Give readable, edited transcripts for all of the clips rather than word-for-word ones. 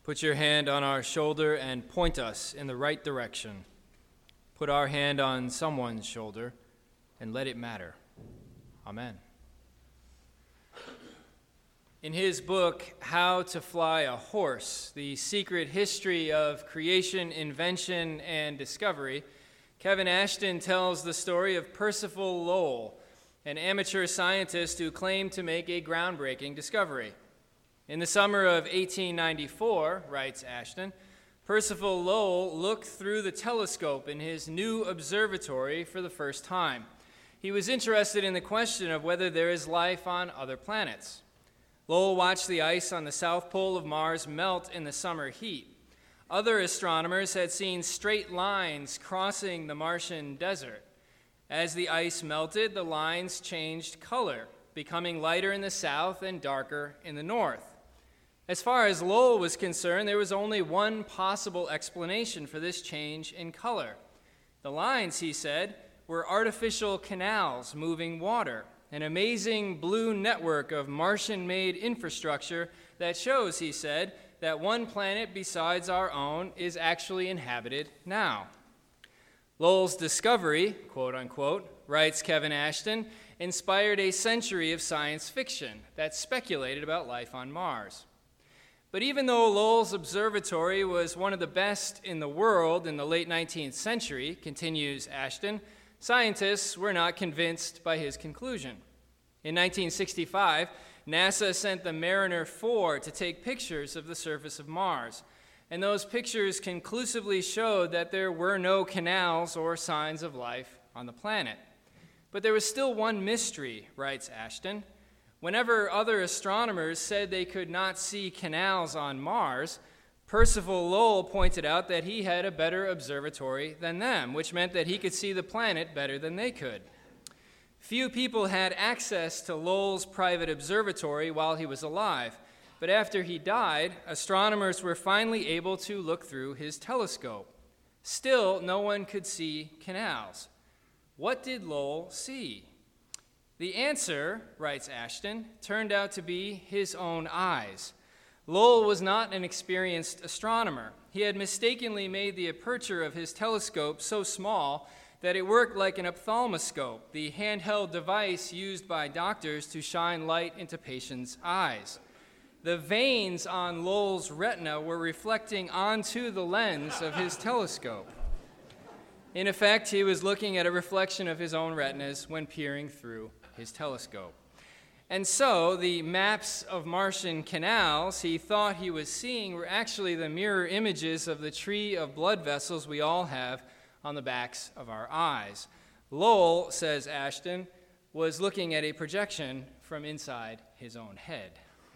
Put your hand on our shoulder and point us in the right direction. Put our hand on someone's shoulder and let it matter. Amen. In his book, How to Fly a Horse, The Secret History of Creation, Invention, and Discovery, Kevin Ashton tells the story of Percival Lowell, an amateur scientist who claimed to make a groundbreaking discovery. In the summer of 1894, writes Ashton, Percival Lowell looked through the telescope in his new observatory for the first time. He was interested in the question of whether there is life on other planets. Lowell watched the ice on the south pole of Mars melt in the summer heat. Other astronomers had seen straight lines crossing the Martian desert. As the ice melted, the lines changed color, becoming lighter in the south and darker in the north. As far as Lowell was concerned, there was only one possible explanation for this change in color. The lines, he said, were artificial canals moving water, an amazing blue network of Martian-made infrastructure that shows, he said, that one planet besides our own is actually inhabited now. Lowell's discovery, quote unquote, writes Kevin Ashton, inspired a century of science fiction that speculated about life on Mars. But even though Lowell's observatory was one of the best in the world in the late 19th century, continues Ashton, scientists were not convinced by his conclusion. In 1965, NASA sent the Mariner 4 to take pictures of the surface of Mars, and those pictures conclusively showed that there were no canals or signs of life on the planet. But there was still one mystery, writes Ashton. Whenever other astronomers said they could not see canals on Mars, Percival Lowell pointed out that he had a better observatory than them, which meant that he could see the planet better than they could. Few people had access to Lowell's private observatory while he was alive, but after he died, astronomers were finally able to look through his telescope. Still, no one could see canals. What did Lowell see? The answer, writes Ashton, turned out to be his own eyes. Lowell was not an experienced astronomer. He had mistakenly made the aperture of his telescope so small that it worked like an ophthalmoscope, the handheld device used by doctors to shine light into patients' eyes. The veins on Lowell's retina were reflecting onto the lens of his telescope. In effect, he was looking at a reflection of his own retinas when peering through his telescope. And so, the maps of Martian canals he thought he was seeing were actually the mirror images of the tree of blood vessels we all have on the backs of our eyes. Lowell, says Ashton, was looking at a projection from inside his own head.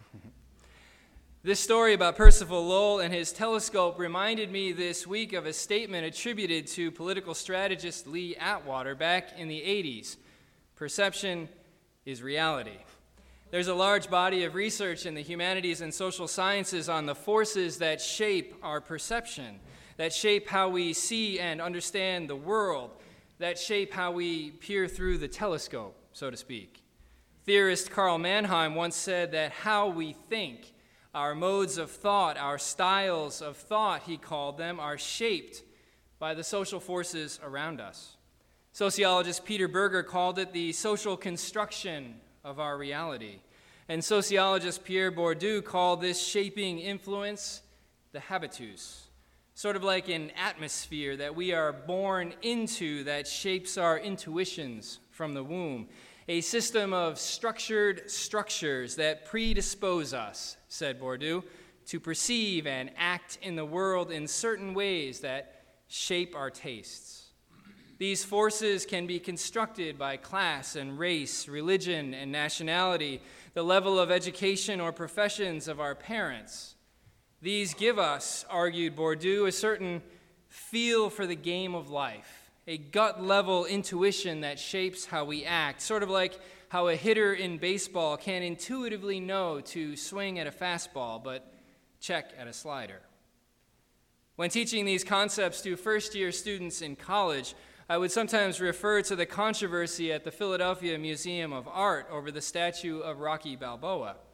This story about Percival Lowell and his telescope reminded me this week of a statement attributed to political strategist Lee Atwater back in the 80s. Perception is reality. There's a large body of research in the humanities and social sciences on the forces that shape our perception, that shape how we see and understand the world, that shape how we peer through the telescope, so to speak. Theorist Karl Mannheim once said that how we think, our modes of thought, our styles of thought, he called them, are shaped by the social forces around us. Sociologist Peter Berger called it the social construction of our reality. And sociologist Pierre Bourdieu called this shaping influence the habitus, sort of like an atmosphere that we are born into that shapes our intuitions from the womb, a system of structured structures that predispose us, said Bourdieu, to perceive and act in the world in certain ways that shape our tastes. These forces can be constructed by class and race, religion and nationality, the level of education or professions of our parents. These give us, argued Bourdieu, a certain feel for the game of life, a gut-level intuition that shapes how we act, sort of like how a hitter in baseball can intuitively know to swing at a fastball but check at a slider. When teaching these concepts to first-year students in college, I would sometimes refer to the controversy at the Philadelphia Museum of Art over the statue of Rocky Balboa.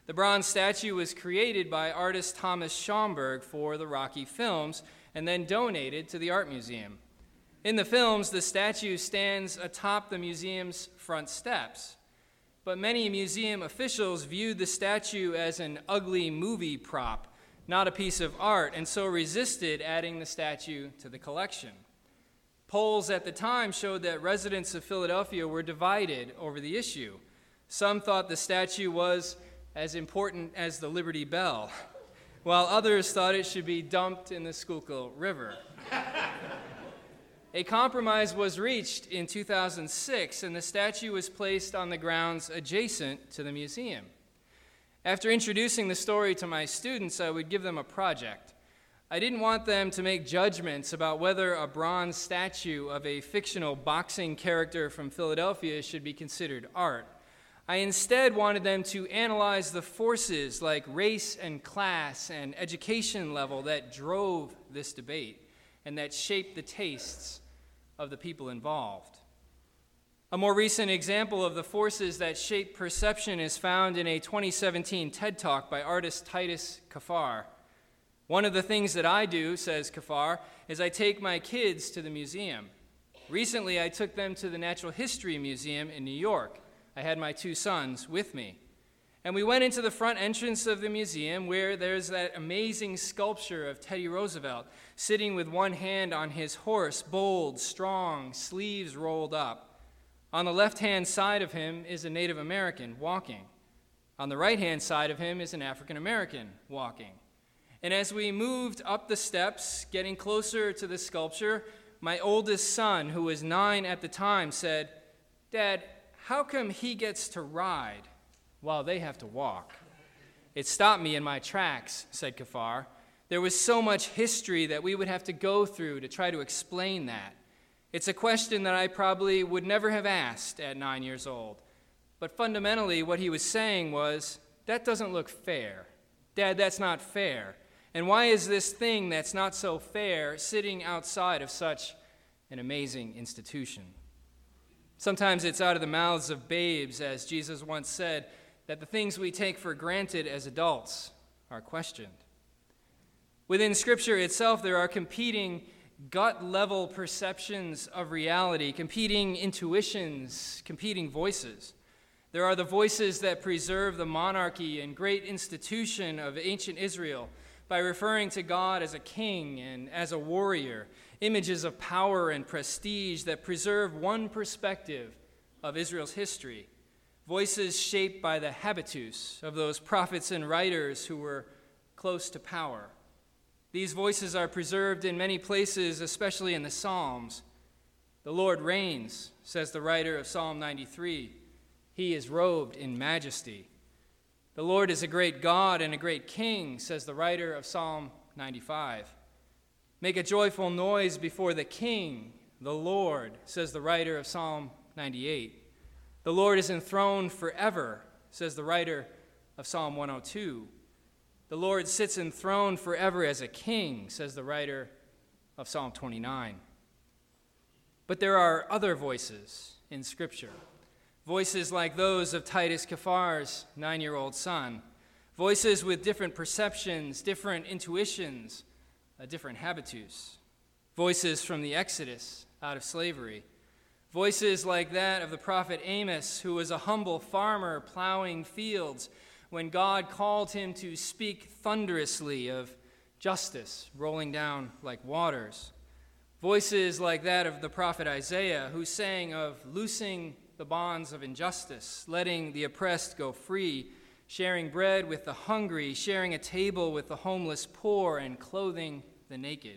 The bronze statue was created by artist Thomas Schomburg for the Rocky films and then donated to the Art Museum. In the films, the statue stands atop the museum's front steps, but many museum officials viewed the statue as an ugly movie prop, not a piece of art, and so resisted adding the statue to the collection. Polls at the time showed that residents of Philadelphia were divided over the issue. Some thought the statue was as important as the Liberty Bell, while others thought it should be dumped in the Schuylkill River. A compromise was reached in 2006, and the statue was placed on the grounds adjacent to the museum. After introducing the story to my students, I would give them a project. I didn't want them to make judgments about whether a bronze statue of a fictional boxing character from Philadelphia should be considered art. I instead wanted them to analyze the forces like race and class and education level that drove this debate and that shaped the tastes of the people involved. A more recent example of the forces that shape perception is found in a 2017 TED Talk by artist Titus Kaphar. One of the things that I do, says Kaphar, is I take my kids to the museum. Recently, I took them to the Natural History Museum in New York. I had my two sons with me. And we went into the front entrance of the museum where there's that amazing sculpture of Teddy Roosevelt sitting with one hand on his horse, bold, strong, sleeves rolled up. On the left-hand side of him is a Native American walking. On the right-hand side of him is an African American walking. And as we moved up the steps, getting closer to the sculpture, my oldest son, who was 9 at the time, said, "Dad, how come he gets to ride while they have to walk?" It stopped me in my tracks, said Kaphar. There was so much history that we would have to go through to try to explain that. It's a question that I probably would never have asked at 9 years old. But fundamentally, what he was saying was, that doesn't look fair. Dad, that's not fair. And why is this thing that's not so fair sitting outside of such an amazing institution? Sometimes it's out of the mouths of babes, as Jesus once said, that the things we take for granted as adults are questioned. Within Scripture itself, there are competing gut-level perceptions of reality, competing intuitions, competing voices. There are the voices that preserve the monarchy and great institution of ancient Israel by referring to God as a king and as a warrior, images of power and prestige that preserve one perspective of Israel's history, voices shaped by the habitus of those prophets and writers who were close to power. These voices are preserved in many places, especially in the Psalms. The Lord reigns, says the writer of Psalm 93. He is robed in majesty. The Lord is a great God and a great King, says the writer of Psalm 95. Make a joyful noise before the King, the Lord, says the writer of Psalm 98. The Lord is enthroned forever, says the writer of Psalm 102. The Lord sits enthroned forever as a king, says the writer of Psalm 29. But there are other voices in Scripture, voices like those of Titus Kaphar's 9-year-old son, voices with different perceptions, different intuitions, a different habitus, voices from the Exodus out of slavery, voices like that of the prophet Amos, who was a humble farmer plowing fields when God called him to speak thunderously of justice rolling down like waters. Voices like that of the prophet Isaiah, who sang of loosing the bonds of injustice, letting the oppressed go free, sharing bread with the hungry, sharing a table with the homeless poor, and clothing the naked.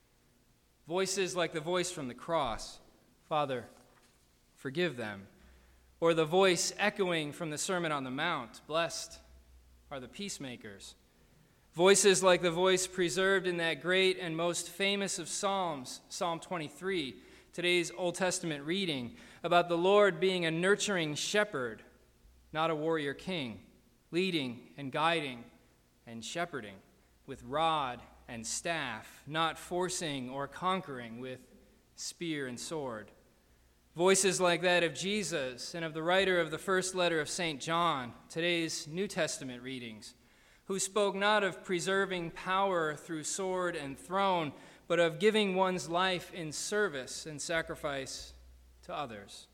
Voices like the voice from the cross, "Father, forgive them," or the voice echoing from the Sermon on the Mount, "Blessed are the peacemakers." Voices like the voice preserved in that great and most famous of Psalms, Psalm 23, today's Old Testament reading, about the Lord being a nurturing shepherd, not a warrior king, leading and guiding and shepherding with rod and staff, not forcing or conquering with spear and sword. Voices like that of Jesus and of the writer of the first letter of St. John, today's New Testament readings, who spoke not of preserving power through sword and throne, but of giving one's life in service and sacrifice to others.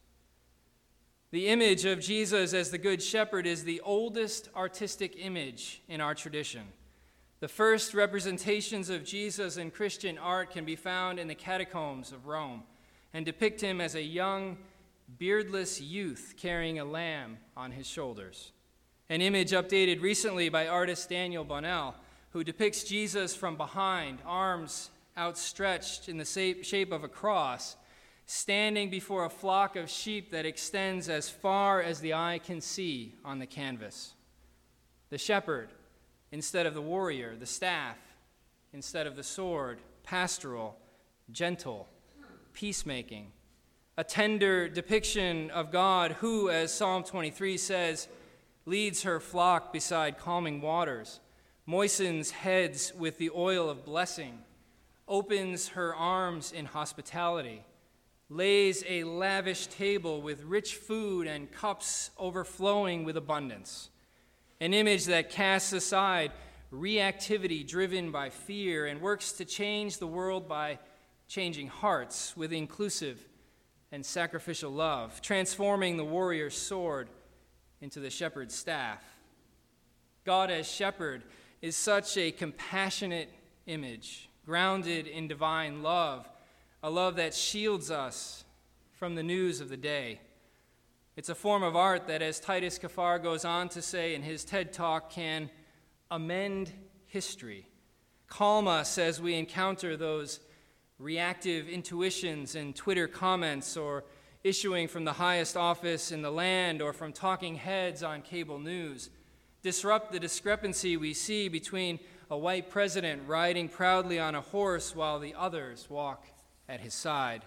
The image of Jesus as the Good Shepherd is the oldest artistic image in our tradition. The first representations of Jesus in Christian art can be found in the catacombs of Rome and depict him as a young, beardless youth carrying a lamb on his shoulders. An image updated recently by artist Daniel Bonnell, who depicts Jesus from behind, arms outstretched in the shape of a cross, standing before a flock of sheep that extends as far as the eye can see on the canvas. The shepherd instead of the warrior, the staff instead of the sword, pastoral, gentle, peacemaking, a tender depiction of God who, as Psalm 23 says, leads her flock beside calming waters, moistens heads with the oil of blessing, opens her arms in hospitality, lays a lavish table with rich food and cups overflowing with abundance. An image that casts aside reactivity driven by fear and works to change the world by changing hearts with inclusive and sacrificial love, transforming the warrior's sword into the shepherd's staff. God as shepherd is such a compassionate image, grounded in divine love, a love that shields us from the news of the day. It's a form of art that, as Titus Kaphar goes on to say in his TED Talk, can amend history, calm us as we encounter those reactive intuitions in Twitter comments or issuing from the highest office in the land or from talking heads on cable news, disrupt the discrepancy we see between a white president riding proudly on a horse while the others walk at his side.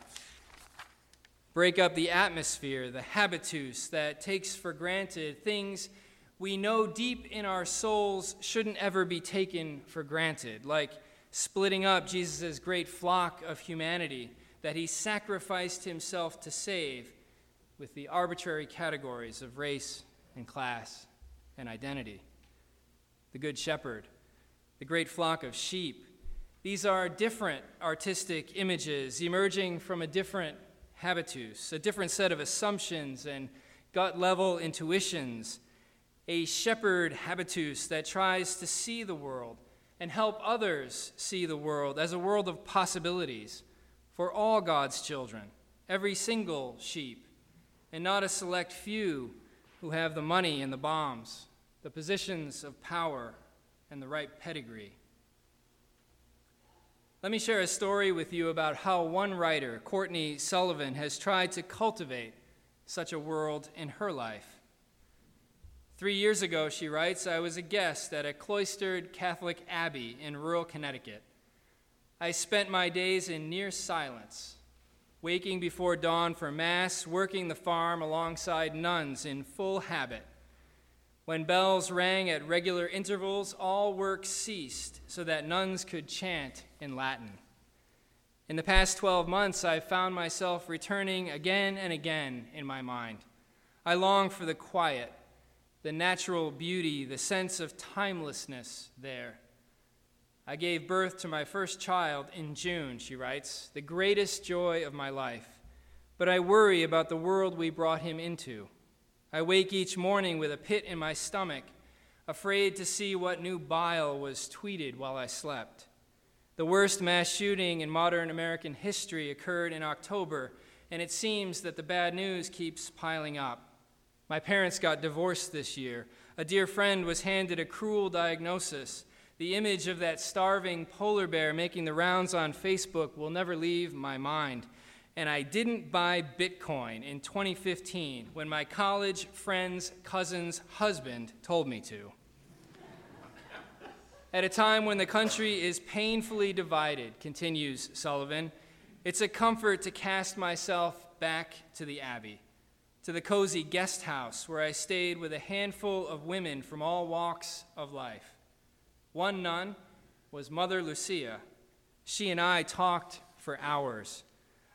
Break up the atmosphere, the habitus that takes for granted things we know deep in our souls shouldn't ever be taken for granted, like splitting up Jesus' great flock of humanity that he sacrificed himself to save with the arbitrary categories of race and class and identity. The Good Shepherd, the great flock of sheep, these are different artistic images emerging from a different habitus, a different set of assumptions and gut-level intuitions, a shepherd habitus that tries to see the world and help others see the world as a world of possibilities for all God's children, every single sheep, and not a select few who have the money and the bombs, the positions of power, and the right pedigree. Let me share a story with you about how one writer, Courtney Sullivan, has tried to cultivate such a world in her life. 3 years ago, she writes, I was a guest at a cloistered Catholic abbey in rural Connecticut. I spent my days in near silence, waking before dawn for Mass, working the farm alongside nuns in full habit. When bells rang at regular intervals, all work ceased so that nuns could chant in Latin. In the past 12 months, I've found myself returning again and again in my mind. I long for the quiet, the natural beauty, the sense of timelessness there. I gave birth to my first child in June, she writes, the greatest joy of my life. But I worry about the world we brought him into. I wake each morning with a pit in my stomach, afraid to see what new bile was tweeted while I slept. The worst mass shooting in modern American history occurred in October, and it seems that the bad news keeps piling up. My parents got divorced this year. A dear friend was handed a cruel diagnosis. The image of that starving polar bear making the rounds on Facebook will never leave my mind. And I didn't buy Bitcoin in 2015 when my college friend's cousin's husband told me to. At a time when the country is painfully divided, continues Sullivan, it's a comfort to cast myself back to the Abbey, to the cozy guest house where I stayed with a handful of women from all walks of life. One nun was Mother Lucia. She and I talked for hours.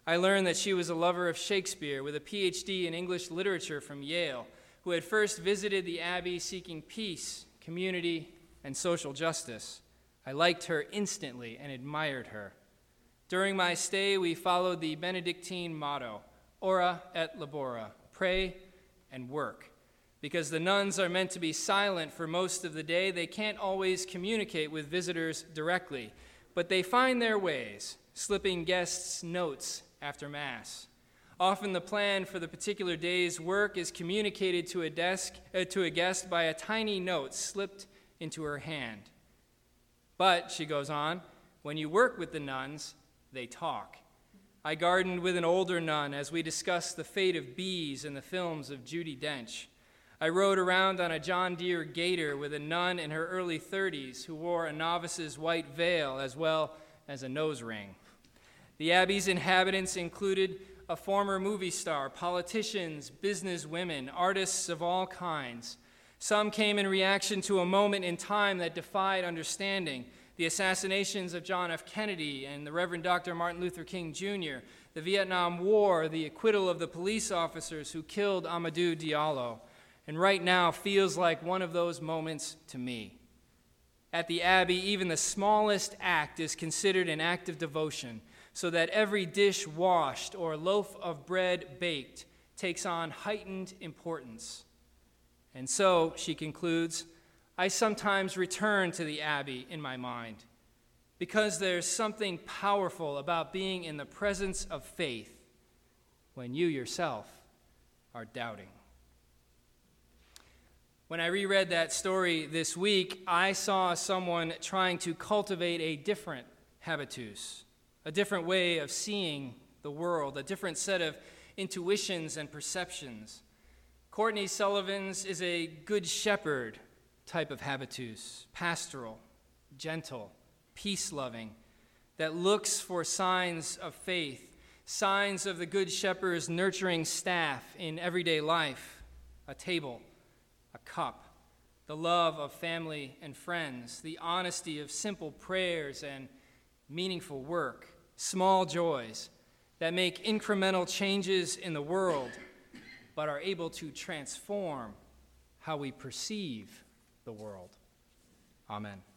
I learned that she was a lover of Shakespeare with a PhD in English literature from Yale, who had first visited the Abbey seeking peace, community, and social justice. I liked her instantly and admired her. During my stay, we followed the Benedictine motto, ora et labora, pray and work. Because the nuns are meant to be silent for most of the day, they can't always communicate with visitors directly, but they find their ways, slipping guests notes after Mass. Often the plan for the particular day's work is communicated to a guest by a tiny note slipped into her hand. But, she goes on, when you work with the nuns, they talk. I gardened with an older nun as we discussed the fate of bees in the films of Judi Dench. I rode around on a John Deere Gator with a nun in her early 30s who wore a novice's white veil as well as a nose ring. The Abbey's inhabitants included a former movie star, politicians, businesswomen, artists of all kinds. Some came in reaction to a moment in time that defied understanding, the assassinations of John F. Kennedy and the Reverend Dr. Martin Luther King Jr., the Vietnam War, the acquittal of the police officers who killed Amadou Diallo, and right now feels like one of those moments to me. At the Abbey, even the smallest act is considered an act of devotion, so that every dish washed or loaf of bread baked takes on heightened importance. And so, she concludes, I sometimes return to the Abbey in my mind, because there's something powerful about being in the presence of faith when you yourself are doubting. When I reread that story this week, I saw someone trying to cultivate a different habitus, a different way of seeing the world, a different set of intuitions and perceptions. Courtney Sullivan's is a good shepherd type of habitus, pastoral, gentle, peace-loving, that looks for signs of faith, signs of the good shepherd's nurturing staff in everyday life, a table, a cup, the love of family and friends, the honesty of simple prayers and meaningful work, small joys that make incremental changes in the world, but are able to transform how we perceive the world. Amen.